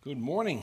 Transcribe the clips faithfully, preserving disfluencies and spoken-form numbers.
Good morning,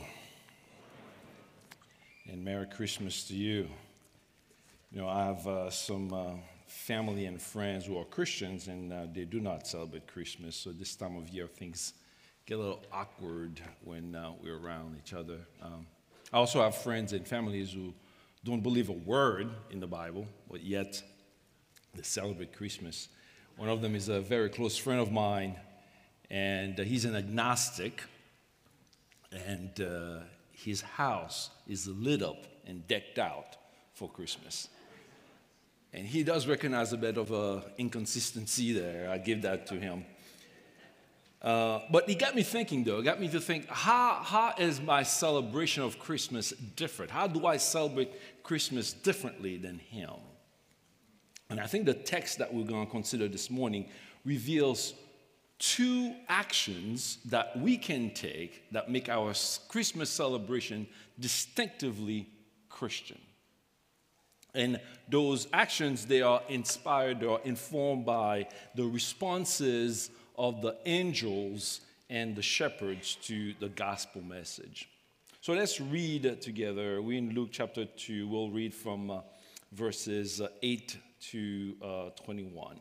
and Merry Christmas to you. You know, I have uh, some uh, family and friends who are Christians, and uh, they do not celebrate Christmas. So this time of year, things get a little awkward when uh, we're around each other. Um, I also have friends and families who don't believe a word in the Bible, but yet they celebrate Christmas. One of them is a very close friend of mine, and uh, he's an agnostic. And uh, his house is lit up and decked out for Christmas. And he does recognize a bit of an inconsistency there. I give that to him. Uh, but it got me thinking, though. It got me to think, how, how is my celebration of Christmas different? How do I celebrate Christmas differently than him? And I think the text that we're going to consider this morning reveals two actions that we can take that make our Christmas celebration distinctively Christian. And those actions, they are inspired or informed by the responses of the angels and the shepherds to the gospel message. So let's read together. We're in Luke chapter two. We'll read from uh, verses uh, eight to uh, twenty-one.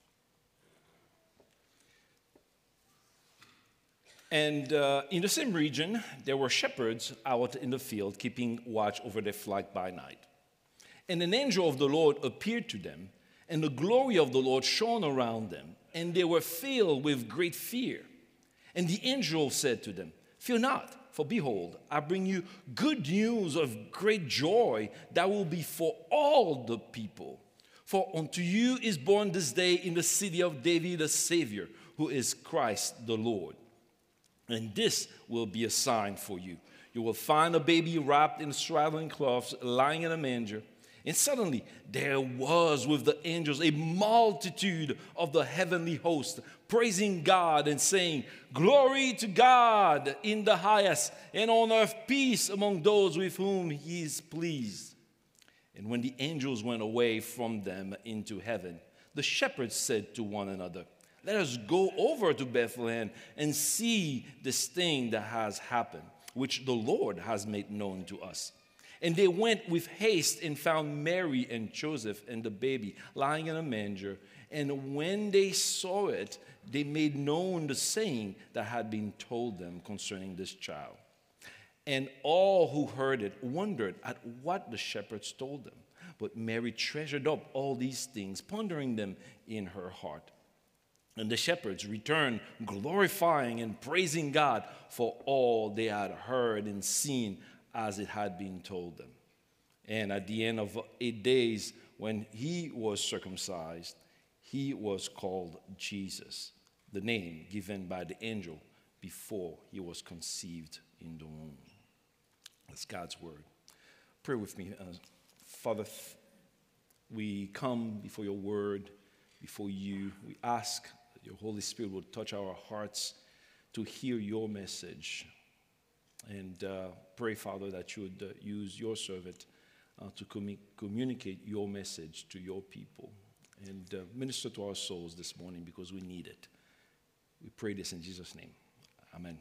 And uh, in the same region, there were shepherds out in the field keeping watch over their flock by night. And an angel of the Lord appeared to them, and the glory of the Lord shone around them, and they were filled with great fear. And the angel said to them, "Fear not, for behold, I bring you good news of great joy that will be for all the people. For unto you is born this day in the city of David a Savior, who is Christ the Lord. And this will be a sign for you. You will find a baby wrapped in swaddling cloths, lying in a manger." And suddenly there was with the angels a multitude of the heavenly host, praising God and saying, "Glory to God in the highest, and on earth peace among those with whom he is pleased." And when the angels went away from them into heaven, the shepherds said to one another, "Let us go over to Bethlehem and see this thing that has happened, which the Lord has made known to us." And they went with haste and found Mary and Joseph and the baby lying in a manger. And when they saw it, they made known the saying that had been told them concerning this child. And all who heard it wondered at what the shepherds told them. But Mary treasured up all these things, pondering them in her heart. And the shepherds returned, glorifying and praising God for all they had heard and seen as it had been told them. And at the end of eight days, when he was circumcised, he was called Jesus, the name given by the angel before he was conceived in the womb. That's God's word. Pray with me. Uh, Father, we come before your word, before you. We ask that your Holy Spirit will touch our hearts to hear your message. And uh, pray, Father, that you would uh, use your servant uh, to commu- communicate your message to your people. And uh, minister to our souls this morning because we need it. We pray this in Jesus' name. Amen.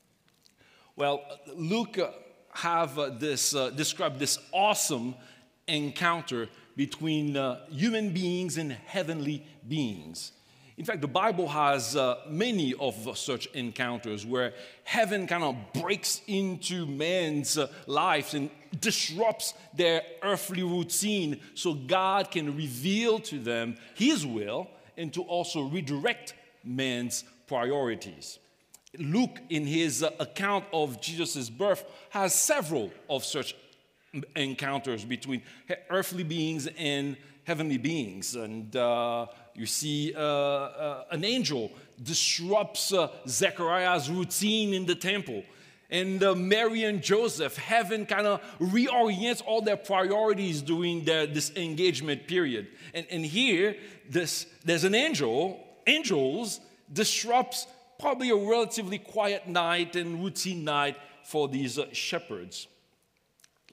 Well, Luke uh, have uh, this uh, described this awesome encounter between uh, human beings and heavenly beings. In fact, the Bible has uh, many of such encounters where heaven kind of breaks into man's uh, lives and disrupts their earthly routine so God can reveal to them his will and to also redirect man's priorities. Luke, in his uh, account of Jesus' birth, has several of such encounters between earthly beings and heavenly beings. And uh, you see uh, uh, an angel disrupts uh, Zechariah's routine in the temple. And uh, Mary and Joseph, heaven kind of reorients all their priorities during their, this engagement period. And, and here, this, there's an angel, angels disrupts probably a relatively quiet night and routine night for these uh, shepherds.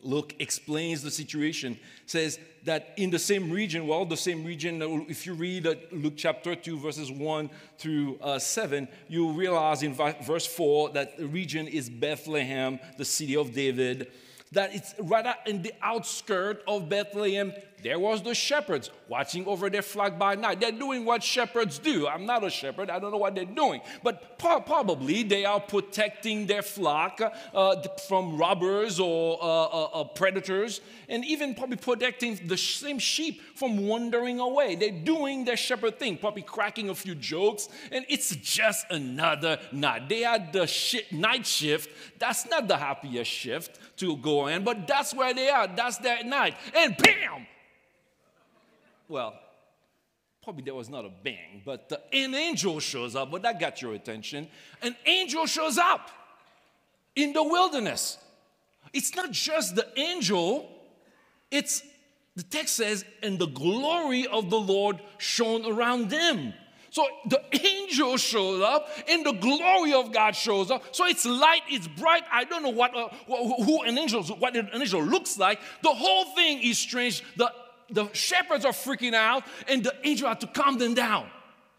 Luke explains the situation, says that in the same region, well, the same region, if you read Luke chapter two, verses one through uh, seven, you realize in verse four that the region is Bethlehem, the city of David, that it's rather in the outskirts of Bethlehem. There was the shepherds watching over their flock by night. They're doing what shepherds do. I'm not a shepherd. I don't know what they're doing. But probably they are protecting their flock uh, from robbers or uh, uh, uh, predators, and even probably protecting the same sheep from wandering away. They're doing their shepherd thing, probably cracking a few jokes, and it's just another night. They had the sh- night shift. That's not the happiest shift to go in, but that's where they are. That's their night. And bam! Well, probably there was not a bang, but uh, an angel shows up, but that got your attention. An angel shows up in the wilderness. It's not just the angel, it's, the text says, and the glory of the Lord shone around them. So the angel shows up, and the glory of God shows up. So it's light, it's bright. I don't know what uh, who an angel, what an angel looks like. The whole thing is strange. The The shepherds are freaking out, and the angel had to calm them down.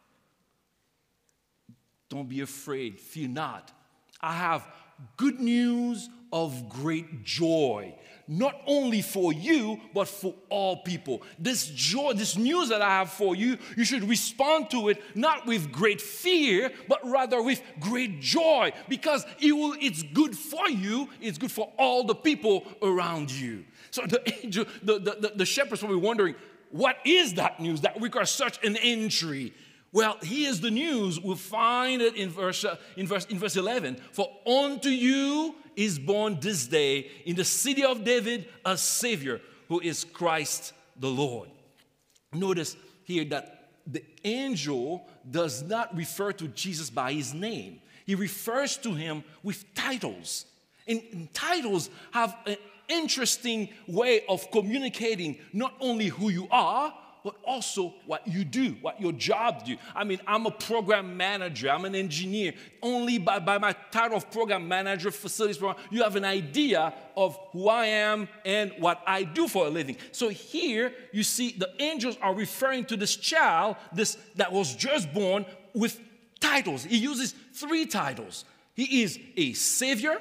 Don't be afraid. Fear not. I have good news of great joy, not only for you, but for all people. This joy, this news that I have for you, you should respond to it not with great fear, but rather with great joy, because it will, it's good for you, it's good for all the people around you. So the angel, the, the, the shepherds will be wondering, what is that news that requires such an entry? Well, here's the news. We'll find it in verse, uh, in verse, in verse eleven. For unto you is born this day in the city of David a Savior, who is Christ the Lord. Notice here that the angel does not refer to Jesus by his name. He refers to him with titles. And, and titles have an interesting way of communicating not only who you are, but also what you do, what your job do. I mean, I'm a program manager, I'm an engineer. Only by, by my title of program manager, facilities program, you have an idea of who I am and what I do for a living. So here, you see the angels are referring to this child, this that was just born, with titles. He uses three titles. He is a Savior,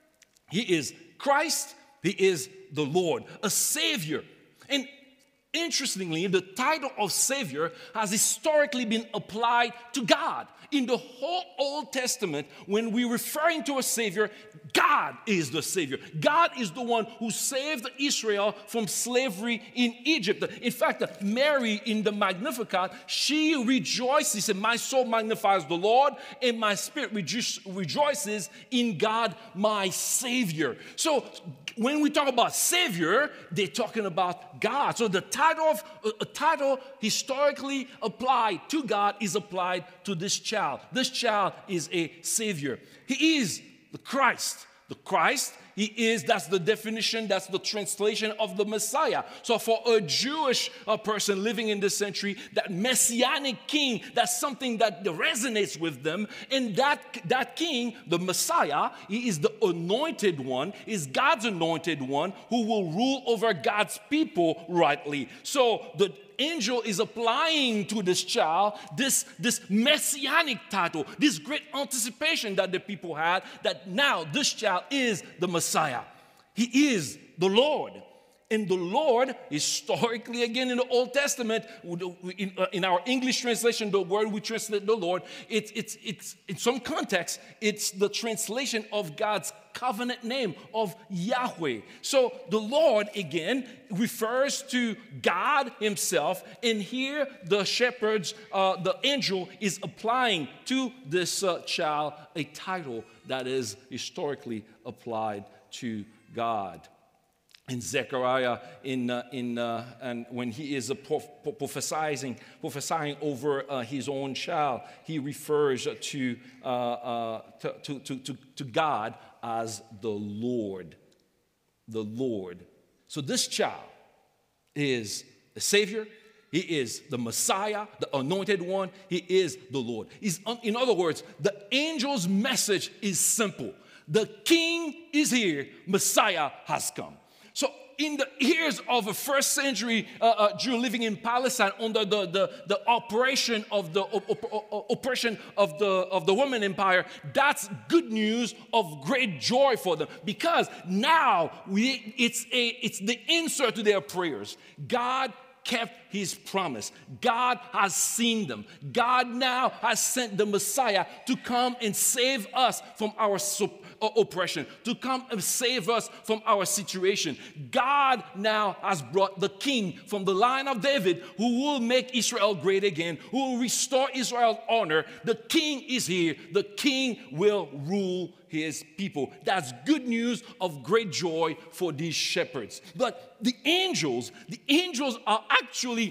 he is Christ, he is the Lord, a Savior. And interestingly, the title of Savior has historically been applied to God. In the whole Old Testament, when we're referring to a Savior, God is the Savior. God is the one who saved Israel from slavery in Egypt. In fact, Mary in the Magnificat, she rejoices, and my soul magnifies the Lord, and my spirit rejo- rejoices in God, my Savior. So when we talk about Savior, they're talking about God. So the title of a title historically applied to God is applied to this child. This child is a Savior. He is the Christ. The Christ, he is, that's the definition, that's the translation of the Messiah. So for a Jewish uh, person living in this century, that messianic king, that's something that resonates with them. And that, that king, the Messiah, he is the anointed one, is God's anointed one who will rule over God's people rightly. So the angel is applying to this child this, this messianic title, this great anticipation that the people had, that now this child is the Messiah. He is the Lord. And the Lord, historically, again in the Old Testament, in, uh, in our English translation, the word we translate the Lord, it's, it's, it's, in some context, it's the translation of God's covenant name of Yahweh. So the Lord, again, refers to God himself. And here the shepherds, uh, the angel is applying to this uh, child a title that is historically applied to God. In Zechariah, in, uh, in, uh, and when he is uh, prophesying, prophesying over uh, his own child, he refers to, uh, uh, to, to, to, to God as the Lord. The Lord. So this child is the Savior. He is the Messiah, the anointed one. He is the Lord. He's, in other words, the angel's message is simple. The King is here. Messiah has come. So in the ears of a first century uh, uh, Jew living in Palestine under the, the, the operation of the op- op- oppression of the, of the Roman Empire, that's good news of great joy for them, because now we, it's, a, it's the answer to their prayers. God kept his promise. God has seen them. God now has sent the Messiah to come and save us from our sup- uh, oppression, to come and save us from our situation. God now has brought the king from the line of David, who will make Israel great again, who will restore Israel's honor. The king is here. The king will rule his people. That's good news of great joy for these shepherds. But the angels, the angels are actually,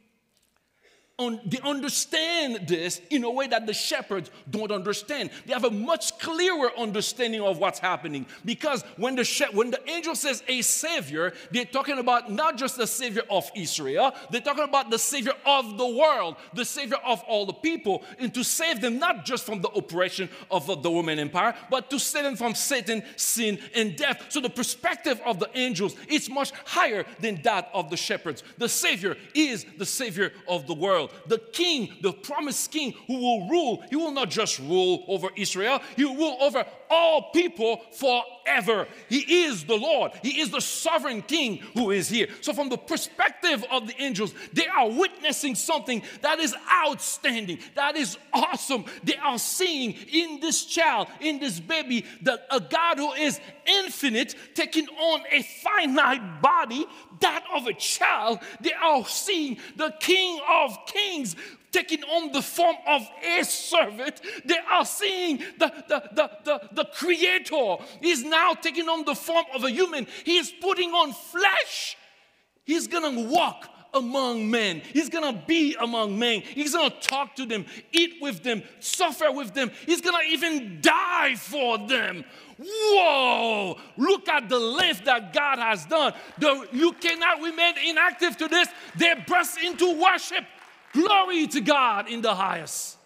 on, they understand this in a way that the shepherds don't understand. They have a much clearer understanding of what's happening, because when the she- when the angel says a savior, they're talking about not just the savior of Israel, they're talking about the savior of the world, the savior of all the people, and to save them not just from the oppression of the Roman Empire, but to save them from Satan, sin, and death. So the perspective of the angels is much higher than that of the shepherds. The savior is the savior of the world. The king, the promised king who will rule, he will not just rule over Israel, he will rule over all people forever. He is the Lord. He is the sovereign king who is here. So from the perspective of the angels, they are witnessing something that is outstanding, that is awesome. They are seeing in this child, in this baby, that a God who is infinite taking on a finite body, that of a child. They are seeing the King of Kings taking on the form of a servant. They are seeing the, the, the, the, the Creator is now taking on the form of a human. He is putting on flesh. He's going to walk among men. He's going to be among men. He's going to talk to them, eat with them, suffer with them. He's going to even die for them. Whoa! Look at the lift that God has done. The, you cannot remain inactive to this. They burst into worship. Glory to God in the highest.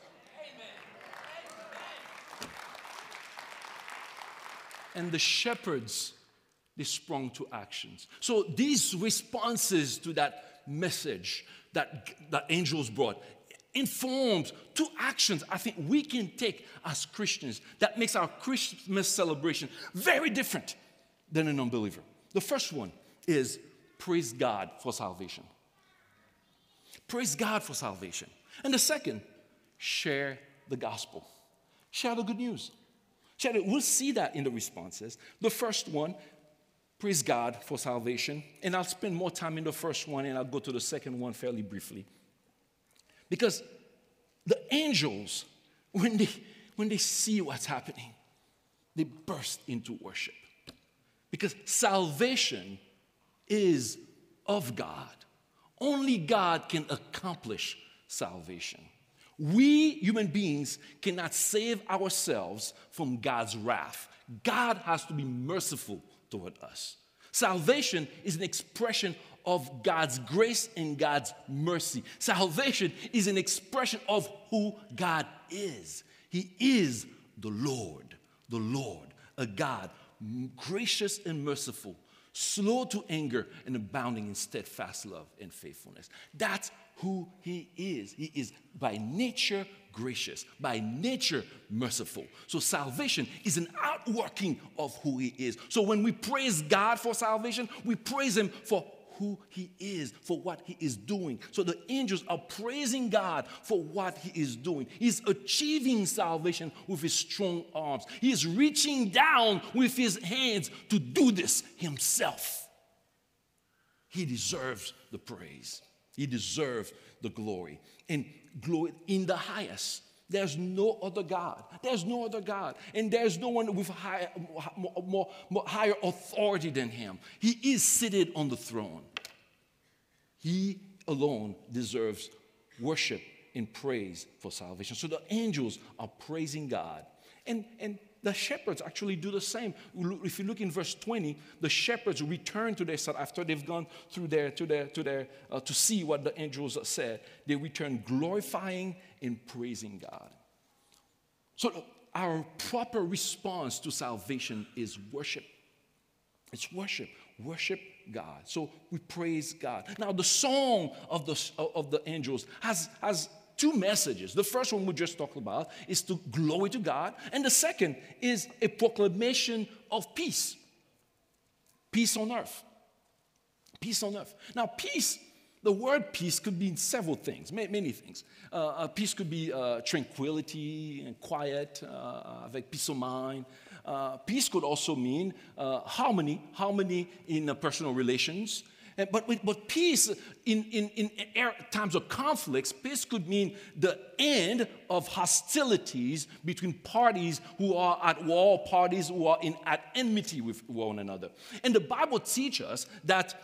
Amen. And the shepherds, they sprung to actions. So these responses to that message that the angels brought informs two actions I think we can take as Christians that makes our Christmas celebration very different than an unbeliever. The first one is praise God for salvation. Praise God for salvation. And the second, share the gospel. Share the good news. Share it. We'll see that in the responses. The first one, praise God for salvation. And I'll spend more time in the first one, and I'll go to the second one fairly briefly. Because the angels, when they, when they see what's happening, they burst into worship. Because salvation is of God. Only God can accomplish salvation. We human beings cannot save ourselves from God's wrath. God has to be merciful toward us. Salvation is an expression of God's grace and God's mercy. Salvation is an expression of who God is. He is the Lord, the Lord, a God gracious and merciful, slow to anger and abounding in steadfast love and faithfulness. That's who he is. He is by nature gracious, by nature merciful. So salvation is an outworking of who he is. So when we praise God for salvation, we praise him for who he is, for what he is doing. So the angels are praising God for what he is doing. He's achieving salvation with his strong arms. He is reaching down with his hands to do this himself. He deserves the praise. He deserves the glory. And glory in the highest. There's no other God. There's no other God. And there's no one with higher, more, more, more higher authority than him. He is seated on the throne. He alone deserves worship and praise for salvation. So the angels are praising God. And, and the shepherds actually do the same. If you look in verse twenty, the shepherds return to their side after they've gone through their, to their, to their, uh, to see what the angels said. They return glorifying and praising God. So our proper response to salvation is worship. It's worship. worship God. So we praise God. Now, the song of the, of the angels has, has two messages. The first one we just talked about is to glory to God. And the second is a proclamation of peace. Peace on earth. Peace on earth. Now, peace, the word peace could mean several things, many things. Uh, uh, peace could be uh, tranquility and quiet, uh, avec peace of mind. Uh, peace could also mean uh, harmony, harmony in uh, personal relations. And, but, but peace in, in, in times of conflicts, peace could mean the end of hostilities between parties who are at war, parties who are in, at enmity with one another. And the Bible teaches us that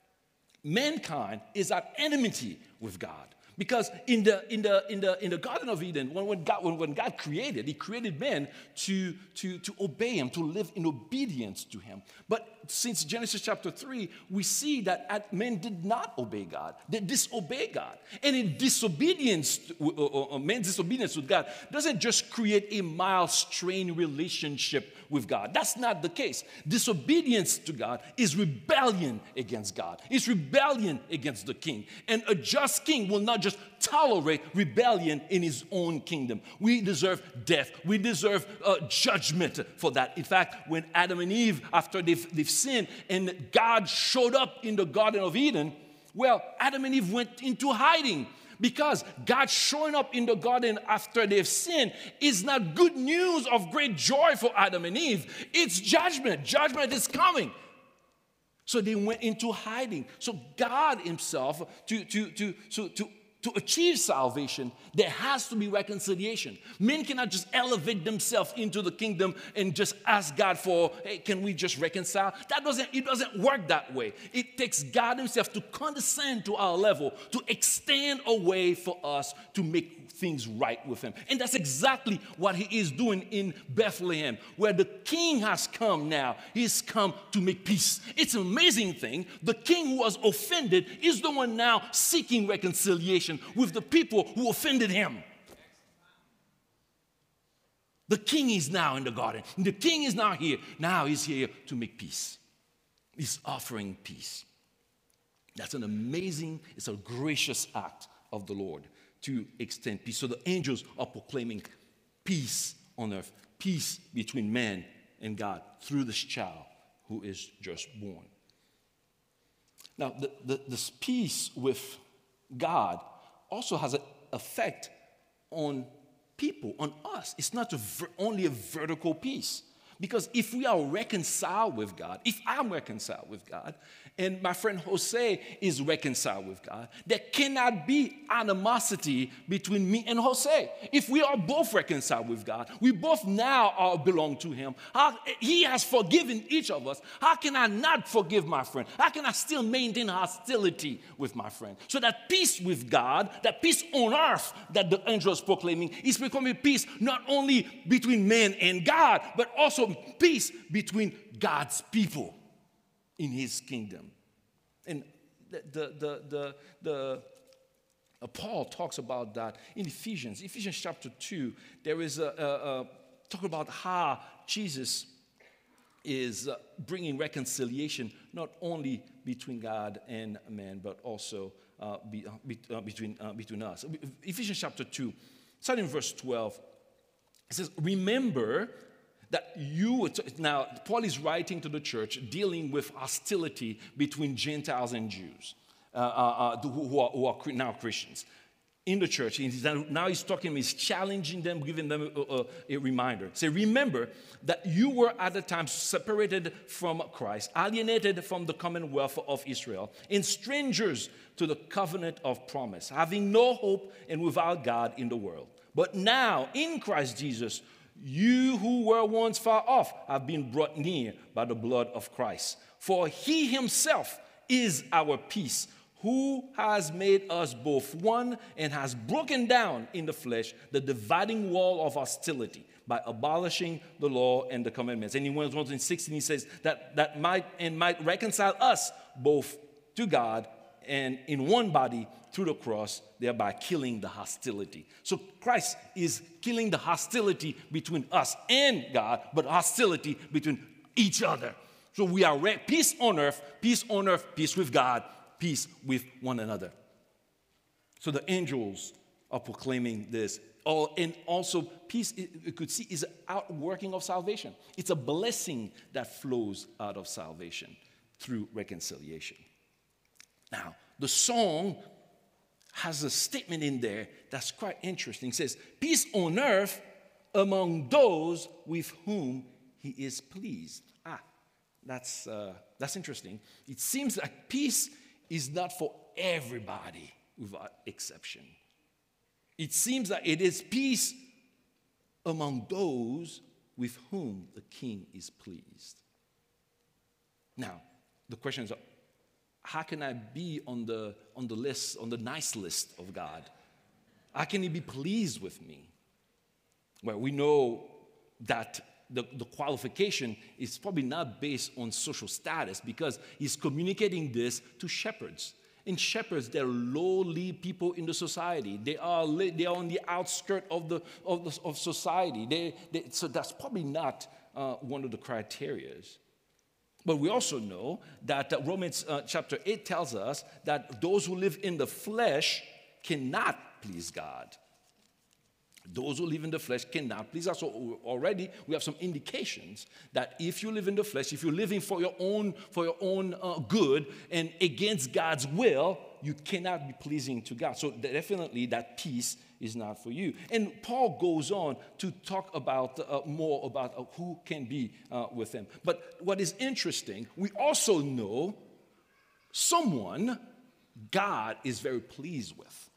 mankind is at enmity with God. Because in the, in the, in the, in the Garden of Eden, when, when, God, when, when God created, he created man to, to, to obey him, to live in obedience to him. But since Genesis chapter three, we see that men did not obey God. They disobey God. And in disobedience, uh, uh, man's disobedience to God doesn't just create a mild, strained relationship with God. That's not the case. Disobedience to God is rebellion against God. It's rebellion against the king. And a just king will not just tolerate rebellion in his own kingdom. We deserve death. We deserve uh, judgment for that. In fact, when Adam and Eve, after they've, they've sinned and God showed up in the Garden of Eden, well, Adam and Eve went into hiding. Because God showing up in the garden after they've sinned is not good news of great joy for Adam and Eve. It's judgment. Judgment is coming. So they went into hiding. So God himself, to, to, to, so to, to achieve salvation, there has to be reconciliation. Men cannot just elevate themselves into the kingdom and just ask God for, hey, can we just reconcile? That doesn't, it doesn't work that way. It takes God himself to condescend to our level, to extend a way for us to make things right with him. And that's exactly what he is doing in Bethlehem, where the king has come now. He's come to make peace. It's an amazing thing. The king who was offended is the one now seeking reconciliation with the people who offended him. The king is now in the garden. The king is now here. Now he's here to make peace. He's offering peace. That's an amazing, it's a gracious act of the Lord to extend peace. So the angels are proclaiming peace on earth, peace between man and God through this child who is just born. Now, the, the, this peace with God also has an effect on people, on us. It's not a ver- only a vertical peace. Because if we are reconciled with God, if I'm reconciled with God, and my friend Jose is reconciled with God, there cannot be animosity between me and Jose. If we are both reconciled with God, we both now are belong to him. How, he has forgiven each of us. How can I not forgive my friend? How can I still maintain hostility with my friend? So that peace with God, that peace on earth that the angel is proclaiming, is becoming peace not only between man and God, but also peace between God's people in his kingdom. And the, the, the, the, the uh, Paul talks about that in Ephesians. Ephesians chapter two, there is a, a, a talk about how Jesus is uh, bringing reconciliation not only between God and man, but also uh, be, uh, be, uh, between, uh, between us. Ephesians chapter two, starting in verse twelve, it says, remember that you, now Paul is writing to the church dealing with hostility between Gentiles and Jews uh, uh, uh, who, are, who are now Christians in the church. Now he's talking, he's challenging them, giving them a, a, a reminder. Say, remember that you were at the time separated from Christ, alienated from the commonwealth of Israel, and strangers to the covenant of promise, having no hope and without God in the world. But now in Christ Jesus, you who were once far off have been brought near by the blood of Christ. For he himself is our peace, who has made us both one and has broken down in the flesh the dividing wall of hostility by abolishing the law and the commandments. And in Romans sixteen, he says that, that might and might reconcile us both to God and in one body through the cross, thereby killing the hostility. So Christ is killing the hostility between us and God, but hostility between each other. So we are re- peace on earth, peace on earth, peace with God, peace with one another. So the angels are proclaiming this. Oh, and also peace, you could see, is an outworking of salvation. It's a blessing that flows out of salvation through reconciliation. Now, the song has a statement in there that's quite interesting. It says, peace on earth among those with whom he is pleased. Ah, that's, uh, that's interesting. It seems like peace is not for everybody without exception. It seems that it is peace among those with whom the king is pleased. Now, the question is, how can I be on the, on the list, on the nice list of God? How can he be pleased with me? Well, we know that the, the qualification is probably not based on social status because he's communicating this to shepherds. And shepherds, they're lowly people in the society. They are, they are on the outskirts of, the, of, the, of society. They, they, so that's probably not uh, one of the criteria. But we also know that uh, Romans uh, chapter eight tells us that those who live in the flesh cannot please God. Those who live in the flesh cannot please us. So already we have some indications that if you live in the flesh, if you're living for your own, for your own uh, good and against God's will, you cannot be pleasing to God. So definitely that peace is not for you. And Paul goes on to talk about uh, more about uh, who can be uh, with him. But what is interesting, we also know someone God is very pleased with.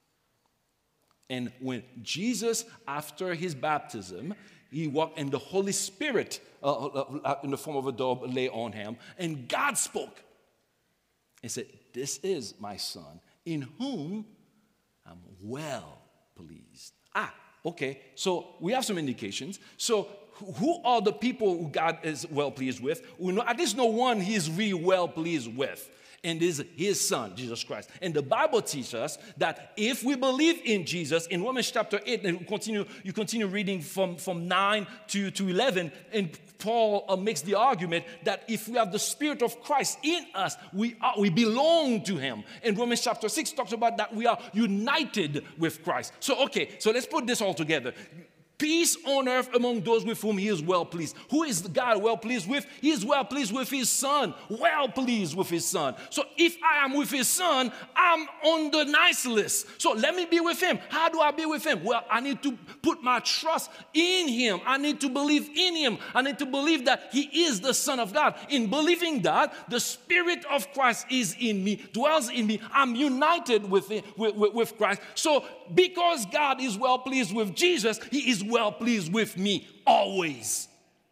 And when Jesus, after his baptism, he walked and the Holy Spirit uh, uh, in the form of a dove lay on him, and God spoke and said, this is my son in whom I'm well pleased. Ah, okay, so we have some indications. So who are the people who God is well pleased with? We know at least know one he is really well pleased with. And is his son, Jesus Christ. And the Bible teaches us that if we believe in Jesus, in Romans chapter eight, and you continue, you continue reading from, from nine to, to eleven, and Paul uh, makes the argument that if we have the Spirit of Christ in us, we, are, we belong to him. And Romans chapter six talks about that we are united with Christ. So, okay, so let's put this all together. Peace on earth among those with whom he is well pleased. Who is God well pleased with? He is well pleased with his son. Well pleased with his son. So if I am with his son, I'm on the nice list. So let me be with him. How do I be with him? Well, I need to put my trust in him. I need to believe in him. I need to believe that he is the Son of God. In believing that, the Spirit of Christ is in me, dwells in me. I'm united with, with, with Christ. So because God is well pleased with Jesus, he is well pleased with me always.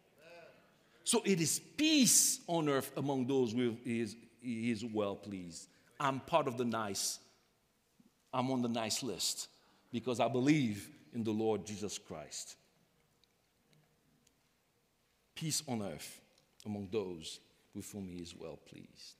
So it is peace on earth among those with he is, he is well pleased. I'm part of the nice. I'm on the nice list because I believe in the Lord Jesus Christ. Peace on earth among those with whom he is well pleased.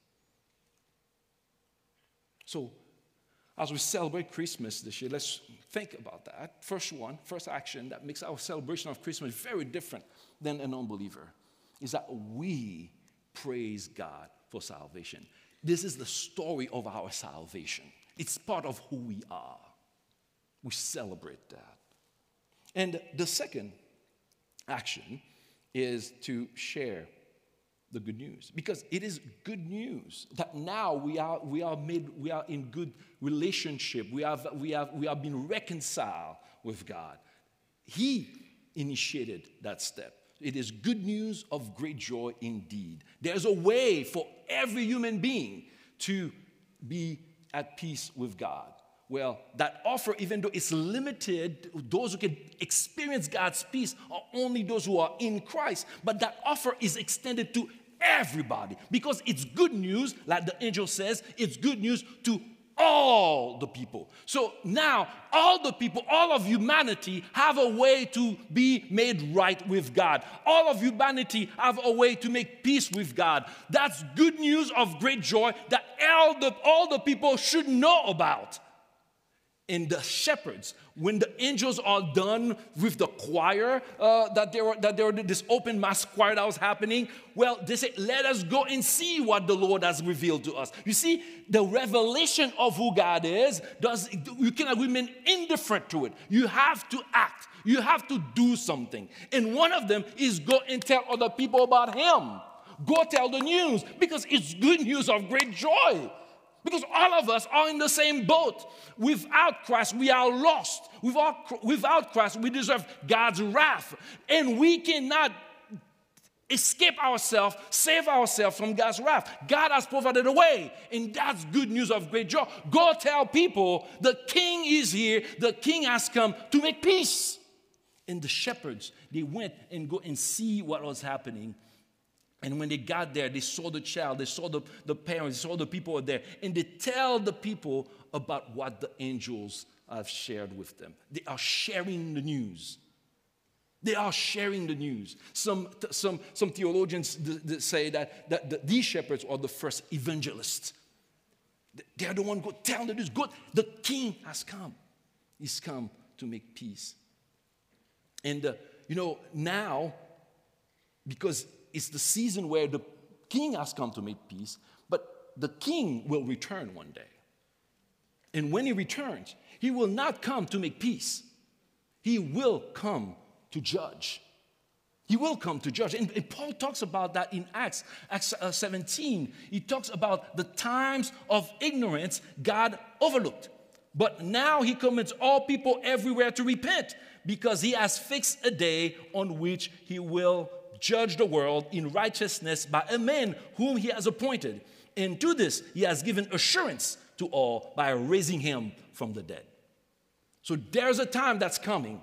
So as we celebrate Christmas this year, let's think about that. First one, first action that makes our celebration of Christmas very different than an unbeliever is that we praise God for salvation. This is the story of our salvation. It's part of who we are. We celebrate that. And the second action is to share the good news, because it is good news that now we are we are made we are in good relationship. We have we have we have been reconciled with God. He initiated that step. It is good news of great joy indeed. There's a way for every human being to be at peace with God. Well, that offer, even though it's limited, those who can experience God's peace are only those who are in Christ. But that offer is extended to everybody because it's good news, like the angel says, it's good news to all the people. So now, all the people, all of humanity have a way to be made right with God. All of humanity have a way to make peace with God. That's good news of great joy that all the, all the people should know about. And the shepherds, when the angels are done with the choir, uh, that there were that there were this open mass choir that was happening, well, they say, let us go and see what the Lord has revealed to us. You see, the revelation of who God is, does you cannot remain indifferent to it. You have to act. You have to do something. And one of them is go and tell other people about him. Go tell the news, because it's good news of great joy. Because all of us are in the same boat. Without Christ, we are lost. Without, without Christ, we deserve God's wrath. And we cannot escape ourselves, save ourselves from God's wrath. God has provided a way, and that's good news of great joy. Go tell people the king is here, the king has come to make peace. And the shepherds, they went and go and see what was happening. And when they got there, they saw the child, they saw the, the parents, they saw the people there, and they tell the people about what the angels have shared with them. They are sharing the news. They are sharing the news. Some, some, some theologians say that, that, that these shepherds are the first evangelists. They are the ones who go tell the news. Go, the king has come. He's come to make peace. And, uh, you know, now, because it's the season where the king has come to make peace, but the king will return one day. And when he returns, he will not come to make peace. He will come to judge. He will come to judge. And, and Paul talks about that in Acts, Acts uh, seventeen. He talks about the times of ignorance God overlooked. But now he commands all people everywhere to repent, because he has fixed a day on which he will judge the world in righteousness by a man whom he has appointed. And to this he has given assurance to all by raising him from the dead. So there's a time that's coming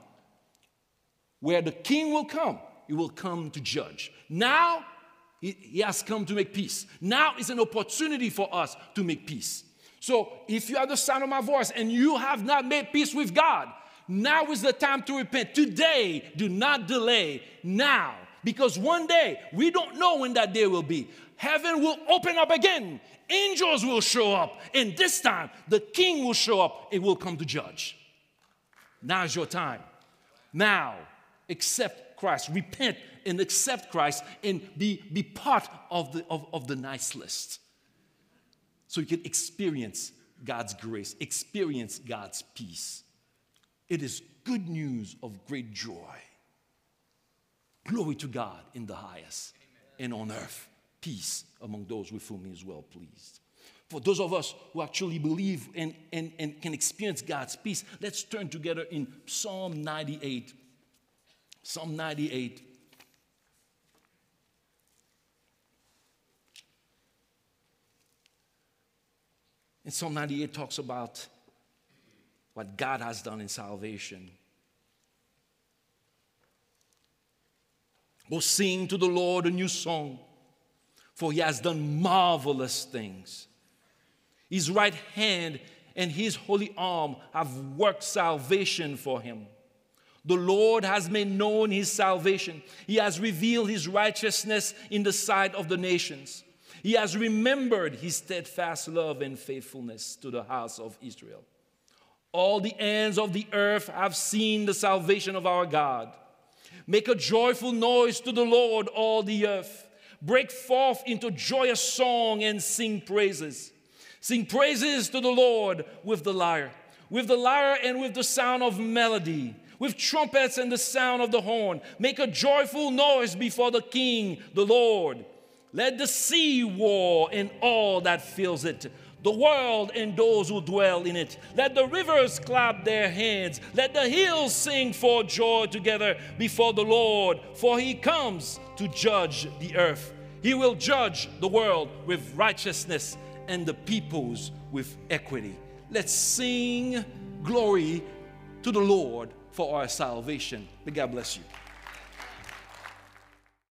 where the king will come. He will come to judge. Now he, he has come to make peace. Now is an opportunity for us to make peace. So if you are the sound of my voice and you have not made peace with God, now is the time to repent. Today, do not delay. Now. Because one day, we don't know when that day will be. Heaven will open up again. Angels will show up. And this time, the king will show up and will come to judge. Now is your time. Now, accept Christ. Repent and accept Christ and be, be part of the, of, of the nice list. So you can experience God's grace, experience God's peace. It is good news of great joy. Glory to God in the highest, and on earth, peace among those with whom he is well pleased. For those of us who actually believe and, and, and can experience God's peace, let's turn together in Psalm ninety-eight. Psalm ninety-eight. And Psalm ninety-eight talks about what God has done in salvation. Oh, sing to the Lord a new song, for he has done marvelous things. His right hand and his holy arm have worked salvation for him. The Lord has made known his salvation. He has revealed his righteousness in the sight of the nations. He has remembered his steadfast love and faithfulness to the house of Israel. All the ends of the earth have seen the salvation of our God. Make a joyful noise to the Lord, all the earth. Break forth into joyous song and sing praises. Sing praises to the Lord with the lyre, with the lyre and with the sound of melody, with trumpets and the sound of the horn. Make a joyful noise before the King, the Lord. Let the sea roar and all that fills it, the world and those who dwell in it. Let the rivers clap their hands. Let the hills sing for joy together before the Lord, for he comes to judge the earth. He will judge the world with righteousness and the peoples with equity. Let's sing glory to the Lord for our salvation. May God bless you.